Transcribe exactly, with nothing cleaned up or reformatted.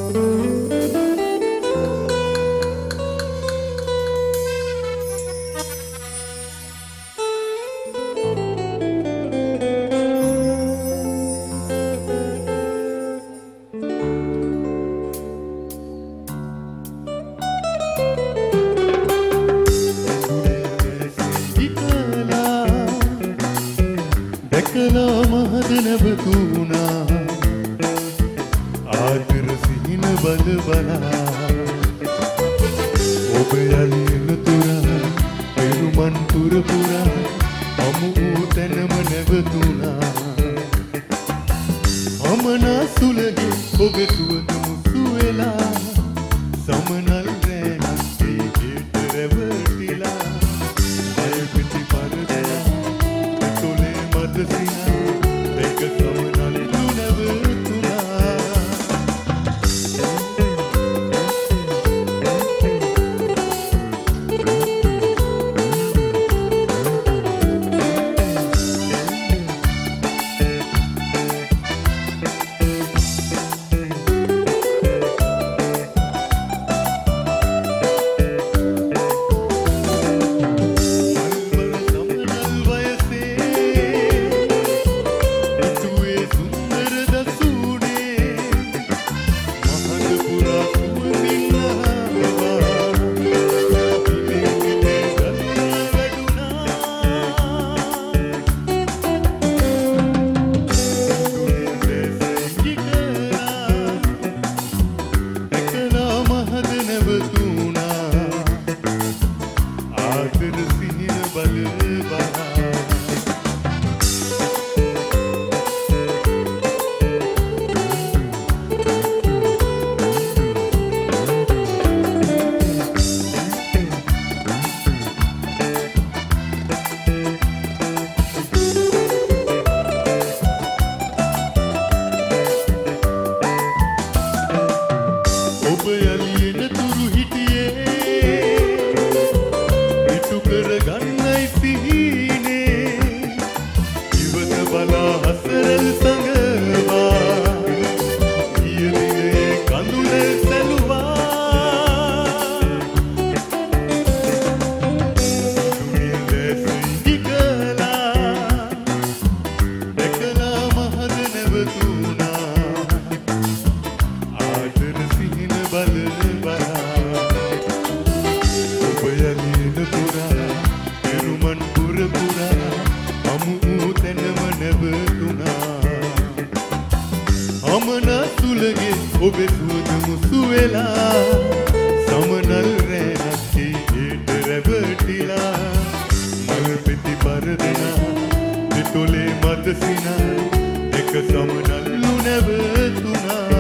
දැකලා මහද නැවතුණා ආදර සිහින බල බලා ඔබ යලින තුරා පෙරුමන් පුර පුරා අමු වූ තැනම නැවතුණා අමනා සුලගේ ඔබ සුවඳ මුසු වෙලා සමනල් රැණක් ඒකට රැවටිලා අය පිටි පරදලා තොලේ මද සිනා දෙක සමනල් නැවතුණා තොලේ මද සිනා දෙක සමනල්ලු නැවතුණා